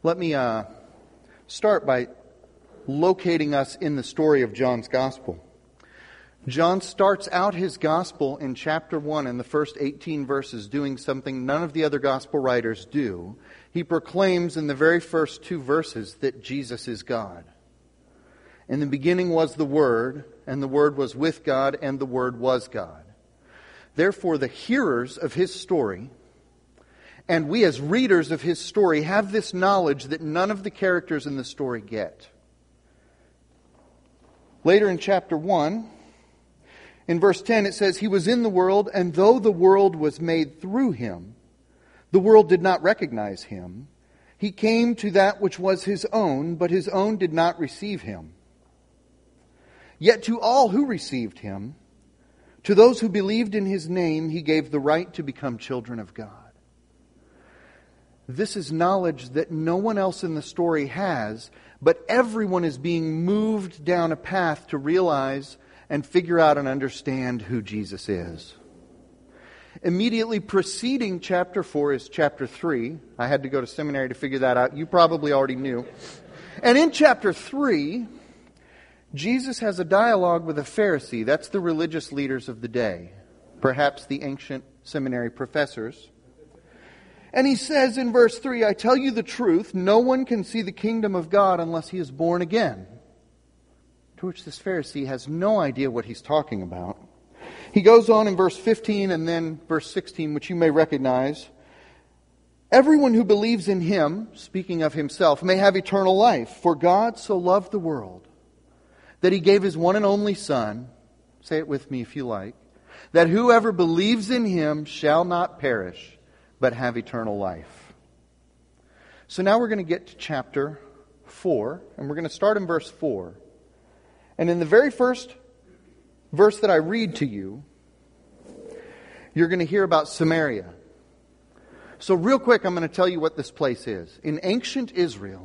Let me start by locating us in the story of John's Gospel. John starts out his Gospel in chapter 1 in the first 18 verses doing something none of the other Gospel writers do. He proclaims in the very first 2 verses that Jesus is God. In the beginning was the Word, and the Word was with God, and the Word was God. Therefore, the hearers of his story, and we as readers of his story, have this knowledge that none of the characters in the story get. Later in chapter 1, in verse 10, it says, "He was in the world, and though the world was made through him, the world did not recognize him. He came to that which was his own, but his own did not receive him. Yet to all who received him, to those who believed in his name, he gave the right to become children of God." This is knowledge that no one else in the story has, but everyone is being moved down a path to realize and figure out and understand who Jesus is. Immediately preceding chapter 4 is chapter 3. I had to go to seminary to figure that out. You probably already knew. And in chapter 3, Jesus has a dialogue with a Pharisee. That's the religious leaders of the day, perhaps the ancient seminary professors. And he says in verse 3, "I tell you the truth, no one can see the kingdom of God unless he is born again." To which this Pharisee has no idea what he's talking about. He goes on in verse 15 and then verse 16, which you may recognize. "Everyone who believes in him," speaking of himself, "may have eternal life. For God so loved the world that he gave his one and only Son," say it with me if you like, "that whoever believes in him shall not perish, but have eternal life." So now we're going to get to chapter 4, and we're going to start in verse 4. And in the very first verse that I read to you, you're going to hear about Samaria. So real quick, I'm going to tell you what this place is. In ancient Israel,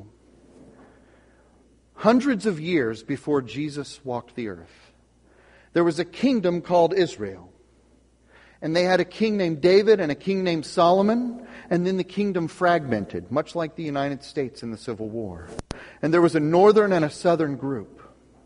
hundreds of years before Jesus walked the earth, there was a kingdom called Israel. And they had a king named David and a king named Solomon, and then the kingdom fragmented, much like the United States in the Civil War. And there was a northern and a southern group.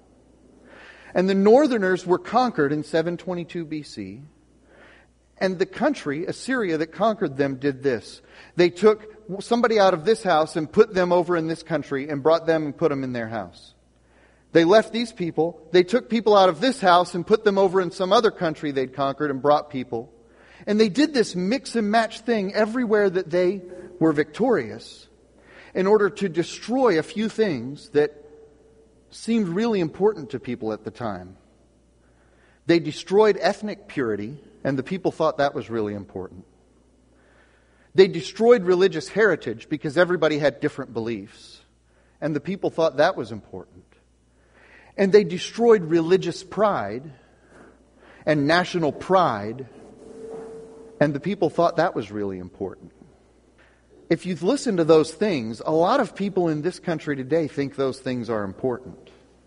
And the northerners were conquered in 722 BC. And the country, Assyria, that conquered them did this. They took somebody out of this house and put them over in this country and brought them and put them in their house. They left these people. They took people out of this house and put them over in some other country they'd conquered and brought people. And they did this mix and match thing everywhere that they were victorious in order to destroy a few things that seemed really important to people at the time. They destroyed ethnic purity, and the people thought that was really important. They destroyed religious heritage because everybody had different beliefs, and the people thought that was important. And they destroyed religious pride and national pride, and the people thought that was really important. If you've listened to those things, a lot of people in this country today think those things are important.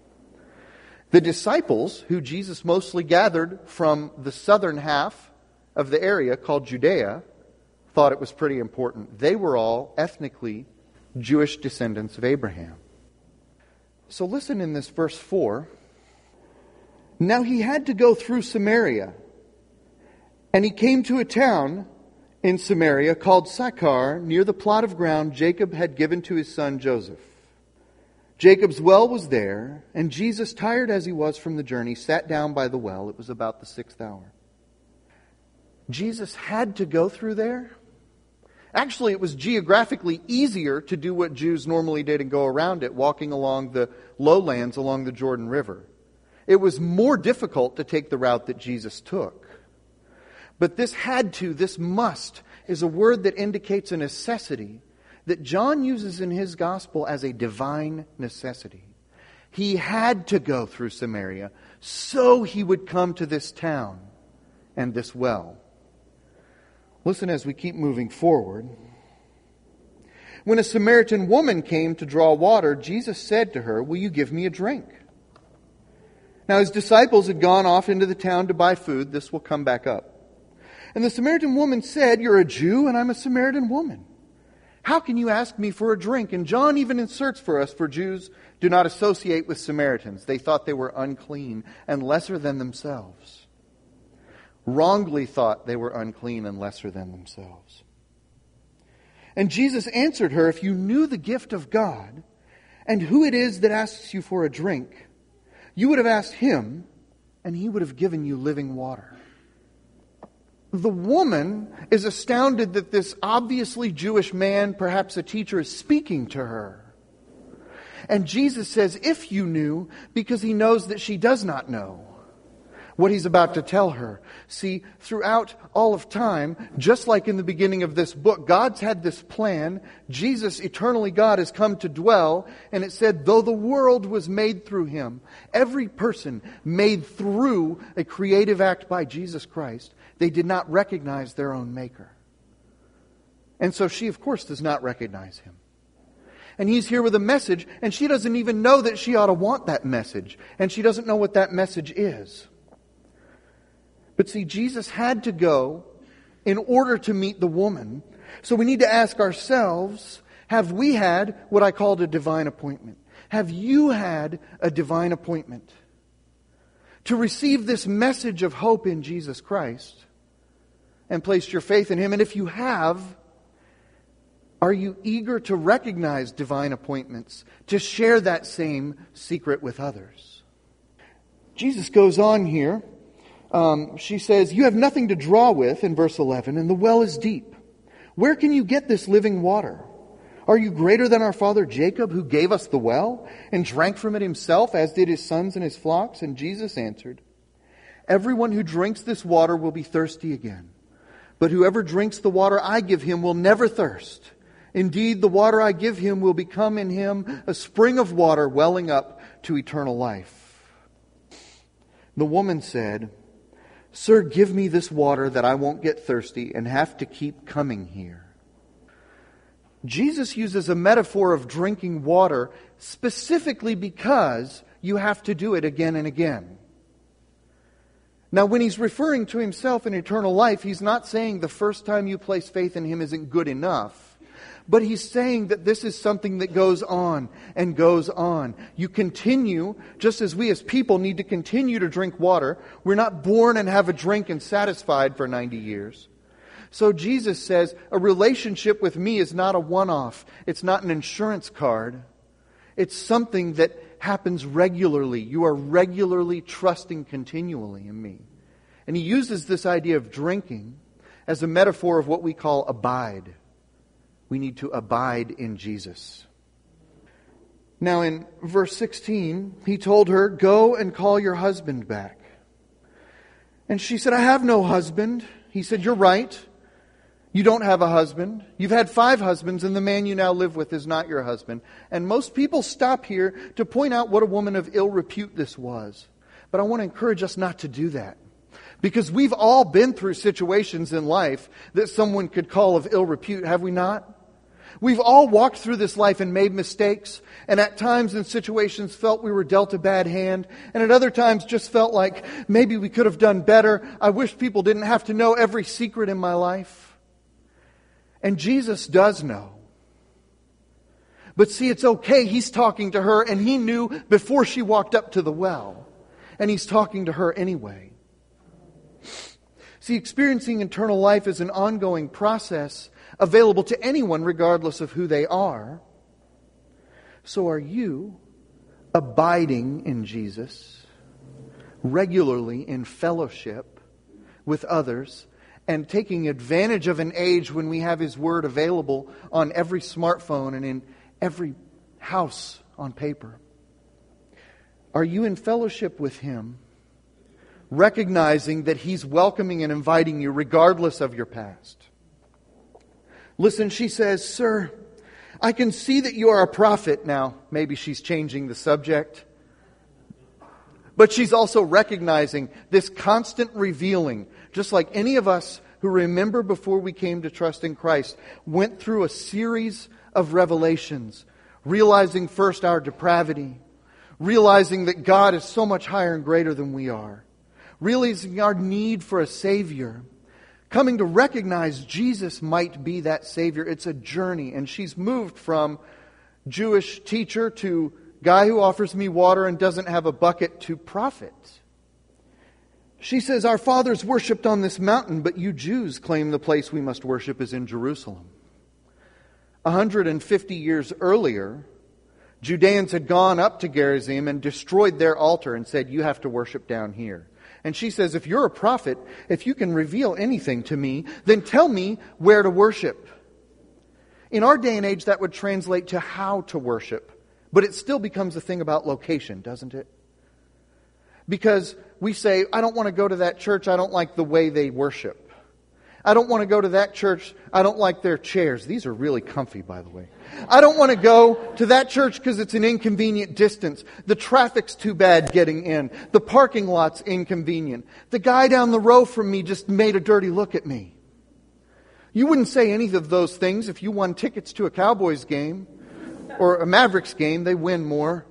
The disciples, who Jesus mostly gathered from the southern half of the area called Judea, thought it was pretty important. They were all ethnically Jewish descendants of Abraham. So listen in this verse 4. "Now he had to go through Samaria, and he came to a town in Samaria called Sychar, near the plot of ground Jacob had given to his son Joseph. Jacob's well was there, and Jesus, tired as he was from the journey, sat down by the well. It was about the 6th hour." Jesus had to go through there? Actually, it was geographically easier to do what Jews normally did and go around it, walking along the lowlands along the Jordan River. It was more difficult to take the route that Jesus took. But this had to, this must, is a word that indicates a necessity that John uses in his gospel as a divine necessity. He had to go through Samaria so he would come to this town and this well. Listen as we keep moving forward. "When a Samaritan woman came to draw water, Jesus said to her, 'Will you give me a drink?' Now his disciples had gone off into the town to buy food." This will come back up. "And the Samaritan woman said, 'You're a Jew and I'm a Samaritan woman. How can you ask me for a drink? And John even inserts for us, for Jews do not associate with Samaritans. They thought they were unclean and lesser than themselves. Wrongly thought they were unclean and lesser than themselves. And Jesus answered her, if you knew the gift of God and who it is that asks you for a drink, you would have asked him, and he would have given you living water. The woman is astounded that this obviously Jewish man, perhaps a teacher, is speaking to her. And Jesus says, if you knew, because he knows that she does not know what he's about to tell her. See, throughout all of time, just like in the beginning of this book, God's had this plan. Jesus, eternally God, has come to dwell. And it said, though the world was made through him, every person made through a creative act by Jesus Christ, they did not recognize their own Maker. And so she, of course, does not recognize him. And he's here with a message, and she doesn't even know that she ought to want that message. And she doesn't know what that message is. But see, Jesus had to go in order to meet the woman. So we need to ask ourselves, have we had what I called a divine appointment? Have you had a divine appointment to receive this message of hope in Jesus Christ and placed your faith in him? And if you have, are you eager to recognize divine appointments, to share that same secret with others? Jesus goes on here. She says, you have nothing to draw with, in verse 11, and the well is deep. Where can you get this living water? Are you greater than our father Jacob, who gave us the well and drank from it himself, as did his sons and his flocks? And Jesus answered, everyone who drinks this water will be thirsty again. But whoever drinks the water I give him will never thirst. Indeed, the water I give him will become in him a spring of water welling up to eternal life. The woman said, Sir, give me this water that I won't get thirsty and have to keep coming here. Jesus uses a metaphor of drinking water specifically because you have to do it again and again. Now, when he's referring to himself in eternal life, he's not saying the first time you place faith in him isn't good enough. But he's saying that this is something that goes on and goes on. You continue, just as we as people need to continue to drink water. We're not born and have a drink and satisfied for 90 years. So Jesus says, a relationship with me is not a one-off. It's not an insurance card. It's something that happens regularly. You are regularly trusting continually in me. And he uses this idea of drinking as a metaphor of what we call abide. We need to abide in Jesus. Now in verse 16, he told her, go and call your husband back. And she said, I have no husband. He said, you're right. You don't have a husband. You've had 5 husbands, and the man you now live with is not your husband. And most people stop here to point out what a woman of ill repute this was. But I want to encourage us not to do that. Because we've all been through situations in life that someone could call of ill repute, have we not? We've all walked through this life and made mistakes, and at times in situations felt we were dealt a bad hand, and at other times just felt like maybe we could have done better. I wish people didn't have to know every secret in my life. And Jesus does know. But see, it's okay. He's talking to her, and he knew before she walked up to the well. And he's talking to her anyway. See, experiencing eternal life is an ongoing process available to anyone regardless of who they are. So are you abiding in Jesus, regularly in fellowship with others, and taking advantage of an age when we have His Word available on every smartphone and in every house on paper? Are you in fellowship with Him, recognizing that He's welcoming and inviting you regardless of your past? Listen, she says, Sir, I can see that you are a prophet. Now, maybe she's changing the subject. But she's also recognizing this constant revealing, just like any of us who remember before we came to trust in Christ, went through a series of revelations, realizing first our depravity, realizing that God is so much higher and greater than we are, realizing our need for a Savior, coming to recognize Jesus might be that Savior. It's a journey, and she's moved from Jewish teacher to guy who offers me water and doesn't have a bucket to prophet. She says, our fathers worshipped on this mountain, but you Jews claim the place we must worship is in Jerusalem. 150 years earlier, Judeans had gone up to Gerizim and destroyed their altar and said, you have to worship down here. And she says, if you're a prophet, if you can reveal anything to me, then tell me where to worship. In our day and age, that would translate to how to worship. But it still becomes a thing about location, doesn't it? Because we say, I don't want to go to that church. I don't like the way they worship. I don't want to go to that church. I don't like their chairs. These are really comfy, by the way. I don't want to go to that church because it's an inconvenient distance. The traffic's too bad getting in. The parking lot's inconvenient. The guy down the row from me just made a dirty look at me. You wouldn't say any of those things if you won tickets to a Cowboys game or a Mavericks game. They win more.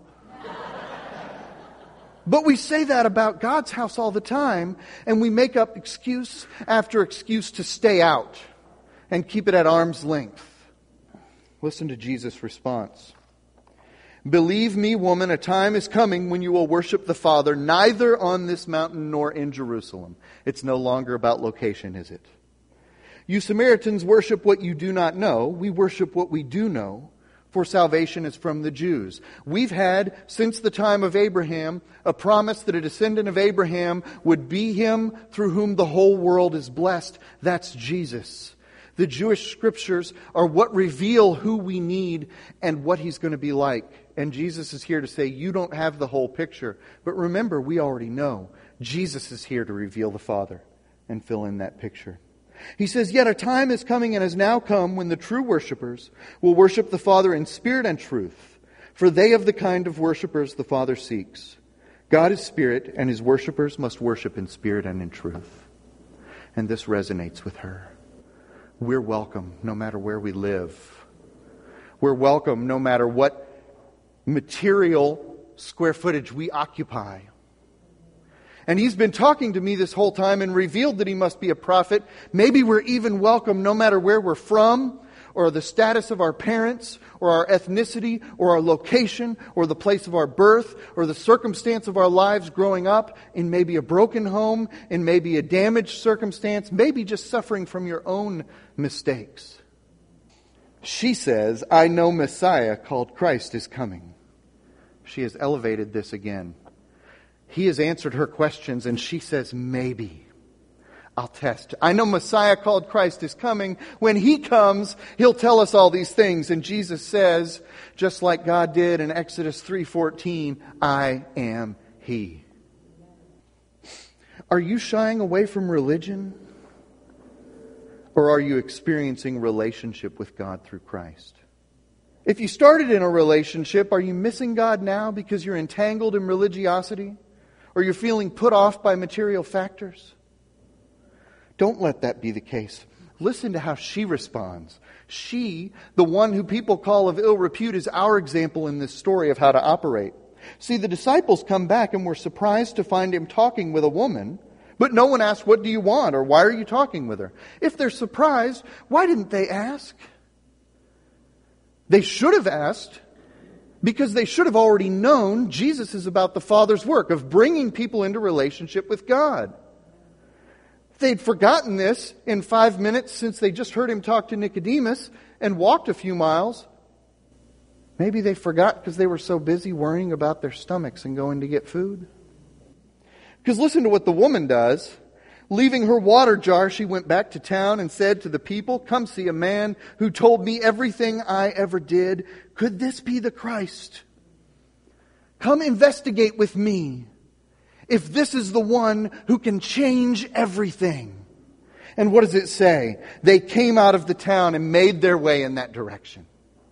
But we say that about God's house all the time, and we make up excuse after excuse to stay out and keep it at arm's length. Listen to Jesus' response. Believe me, woman, a time is coming when you will worship the Father neither on this mountain nor in Jerusalem. It's no longer about location, is it? You Samaritans worship what you do not know. We worship what we do know. For salvation is from the Jews. We've had, since the time of Abraham, a promise that a descendant of Abraham would be him through whom the whole world is blessed. That's Jesus. The Jewish scriptures are what reveal who we need and what He's going to be like. And Jesus is here to say, you don't have the whole picture. But remember, we already know. Jesus is here to reveal the Father and fill in that picture. He says, yet a time is coming and has now come when the true worshipers will worship the Father in spirit and truth, for they have the kind of worshipers the Father seeks. God is spirit, and His worshipers must worship in spirit and in truth. And this resonates with her. We're welcome no matter where we live. We're welcome no matter what material square footage we occupy. And He's been talking to me this whole time and revealed that He must be a prophet. Maybe we're even welcome no matter where we're from, or the status of our parents, or our ethnicity, or our location, or the place of our birth, or the circumstance of our lives growing up, in maybe a broken home, in maybe a damaged circumstance, maybe just suffering from your own mistakes. She says, I know Messiah called Christ is coming. She has elevated this again. He has answered her questions, and she says, maybe. I'll test. I know Messiah called Christ is coming. When He comes, He'll tell us all these things. And Jesus says, just like God did in Exodus 3:14, I am He. Are you shying away from religion? Or are you experiencing relationship with God through Christ? If you started in a relationship, are you missing God now because you're entangled in religiosity? Or you're feeling put off by material factors? Don't let that be the case. Listen to how she responds. She, the one who people call of ill repute, is our example in this story of how to operate. See, the disciples come back and were surprised to find Him talking with a woman, but no one asked, what do you want? Or why are you talking with her? If they're surprised, why didn't they ask? They should have asked, because they should have already known Jesus is about the Father's work of bringing people into relationship with God. If they'd forgotten this in 5 minutes since they just heard Him talk to Nicodemus and walked a few miles, maybe they forgot because they were so busy worrying about their stomachs and going to get food. Because listen to what the woman does. Leaving her water jar, she went back to town and said to the people, come see a man who told me everything I ever did. Could this be the Christ? Come investigate with me if this is the one who can change everything. And what does it say? They came out of the town and made their way in that direction.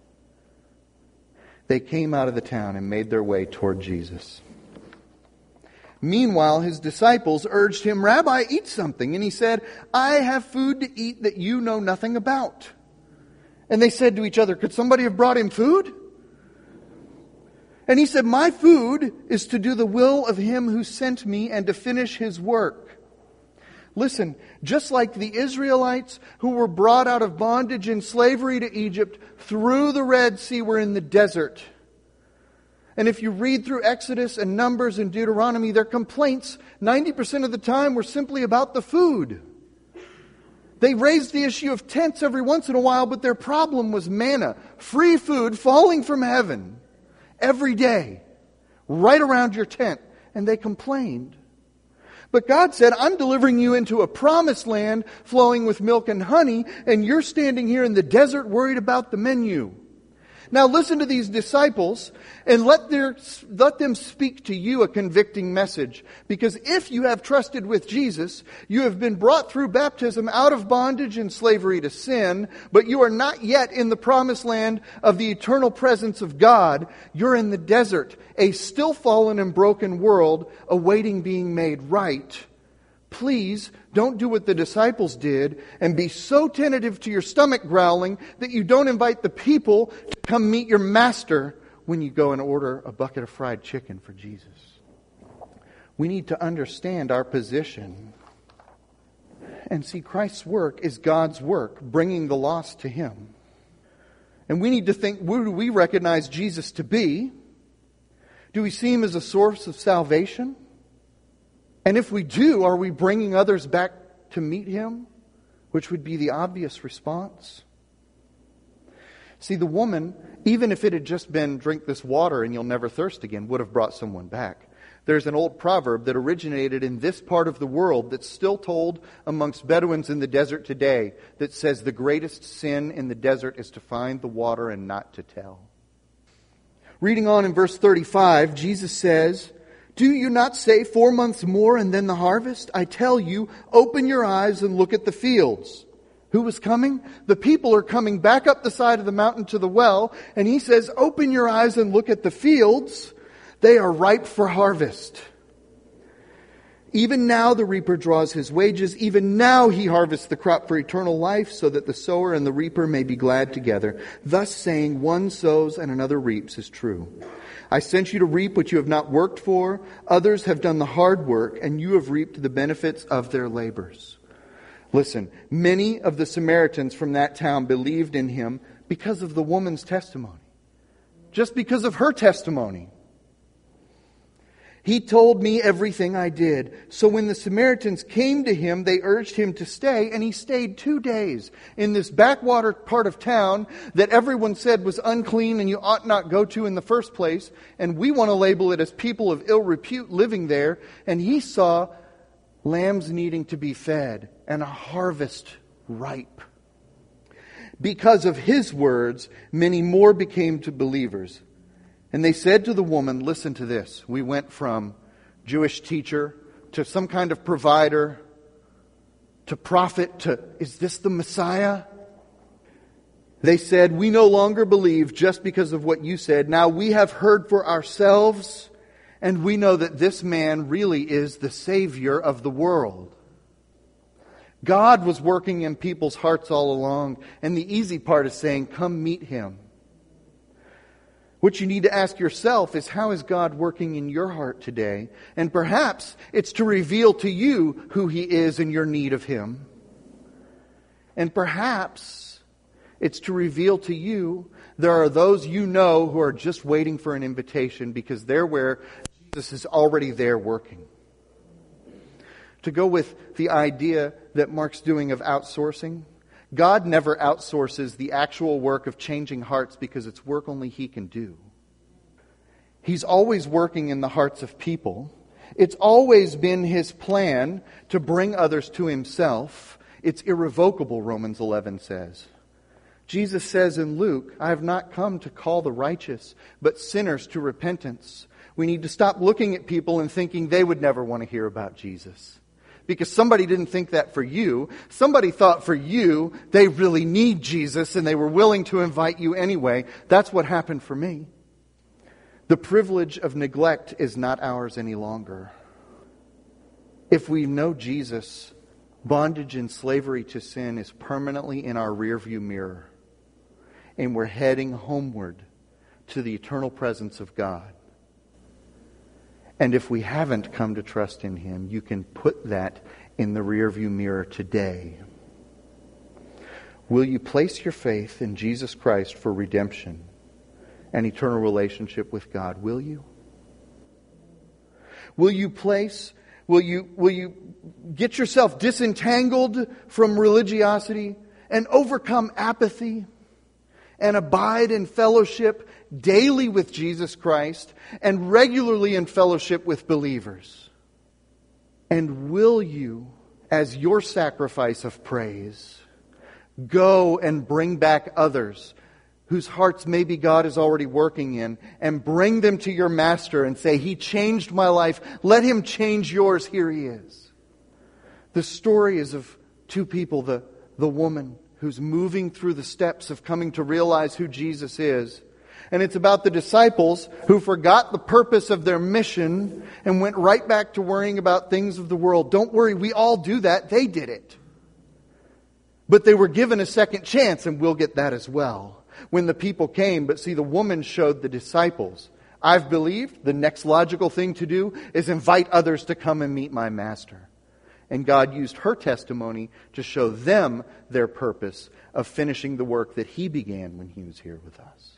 They came out of the town and made their way toward Jesus. Meanwhile, His disciples urged Him, Rabbi, eat something. And He said, I have food to eat that you know nothing about. And they said to each other, could somebody have brought Him food? And He said, my food is to do the will of Him who sent me and to finish His work. Listen, just like the Israelites who were brought out of bondage and slavery to Egypt through the Red Sea were in the desert. And if you read through Exodus and Numbers and Deuteronomy, their complaints 90% of the time were simply about the food. They raised the issue of tents every once in a while, but their problem was manna, free food falling from heaven every day, right around your tent. And they complained. But God said, I'm delivering you into a promised land flowing with milk and honey, and you're standing here in the desert worried about the menu. Now listen to these disciples and let them speak to you a convicting message. Because if you have trusted with Jesus, you have been brought through baptism out of bondage and slavery to sin, but you are not yet in the promised land of the eternal presence of God. You're in the desert, a still fallen and broken world awaiting being made right. Please don't do what the disciples did and be so tentative to your stomach growling that you don't invite the people to come meet your master when you go and order a bucket of fried chicken for Jesus. We need to understand our position and see Christ's work is God's work, bringing the lost to Him. And we need to think, who do we recognize Jesus to be? Do we see Him as a source of salvation? And if we do, are we bringing others back to meet Him? Which would be the obvious response. See, the woman, even if it had just been drink this water and you'll never thirst again, would have brought someone back. There's an old proverb that originated in this part of the world that's still told amongst Bedouins in the desert today that says the greatest sin in the desert is to find the water and not to tell. Reading on in verse 35, Jesus says, do you not say 4 months more and then the harvest? I tell you, open your eyes and look at the fields. Who was coming? The people are coming back up the side of the mountain to the well. And He says, open your eyes and look at the fields. They are ripe for harvest. Even now the reaper draws his wages. Even now he harvests the crop for eternal life, so that the sower and the reaper may be glad together. Thus saying, one sows and another reaps is true. I sent you to reap what you have not worked for. Others have done the hard work, and you have reaped the benefits of their labors. Listen, many of the Samaritans from that town believed in Him because of the woman's testimony. Just because of her testimony. He told me everything I did. So when the Samaritans came to Him, they urged Him to stay, and He stayed 2 days in this backwater part of town that everyone said was unclean and you ought not go to in the first place. And we want to label it as people of ill repute living there. And He saw lambs needing to be fed and a harvest ripe. Because of His words, many more became to believers. And they said to the woman, listen to this. We went from Jewish teacher to some kind of provider to prophet to, is this the Messiah? They said, we no longer believe just because of what you said. Now we have heard for ourselves, and we know that this man really is the Savior of the world. God was working in people's hearts all along, and the easy part is saying, come meet Him. What you need to ask yourself is, how is God working in your heart today? And perhaps it's to reveal to you who He is and your need of Him. And perhaps it's to reveal to you there are those you know who are just waiting for an invitation because they're where Jesus is already there working. To go with the idea that Mark's doing of outsourcing, God never outsources the actual work of changing hearts because it's work only He can do. He's always working in the hearts of people. It's always been His plan to bring others to Himself. It's irrevocable, Romans 11 says. Jesus says in Luke, I have not come to call the righteous, but sinners to repentance. We need to stop looking at people and thinking they would never want to hear about Jesus. Because somebody didn't think that for you. Somebody thought for you they really need Jesus and they were willing to invite you anyway. That's what happened for me. The privilege of neglect is not ours any longer. If we know Jesus, bondage and slavery to sin is permanently in our rearview mirror. And we're heading homeward to the eternal presence of God. And if we haven't come to trust in Him, you can put that in the rearview mirror today? Will you place your faith in Jesus Christ for redemption and eternal relationship with God? Will you? Will you get yourself disentangled from religiosity and overcome apathy and abide in fellowship daily with Jesus Christ and regularly in fellowship with believers? And will you, as your sacrifice of praise, go and bring back others whose hearts maybe God is already working in, and bring them to your Master and say, He changed my life. Let Him change yours. Here He is. The story is of two people, the woman who's moving through the steps of coming to realize who Jesus is. And it's about the disciples who forgot the purpose of their mission and went right back to worrying about things of the world. Don't worry, we all do that. They did it. But they were given a second chance, and we'll get that as well. When the people came, but see, the woman showed the disciples, I've believed, the next logical thing to do is invite others to come and meet my Master. And God used her testimony to show them their purpose of finishing the work that He began when He was here with us.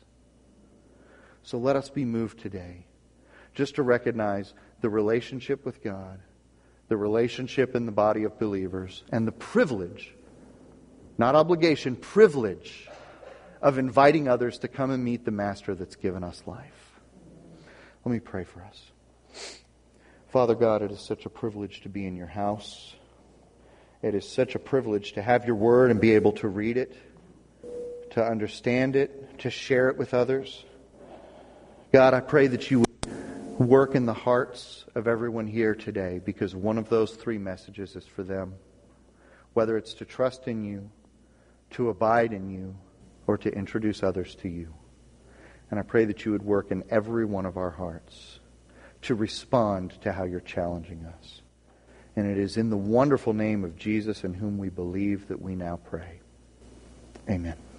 So let us be moved today just to recognize the relationship with God, the relationship in the body of believers, and the privilege, not obligation, privilege of inviting others to come and meet the Master that's given us life. Let me pray for us. Father God, it is such a privilege to be in your house. It is such a privilege to have your word and be able to read it, to understand it, to share it with others. God, I pray that you would work in the hearts of everyone here today, because one of those three messages is for them. Whether it's to trust in you, to abide in you, or to introduce others to you. And I pray that you would work in every one of our hearts to respond to how you're challenging us. And it is in the wonderful name of Jesus, in whom we believe, that we now pray. Amen.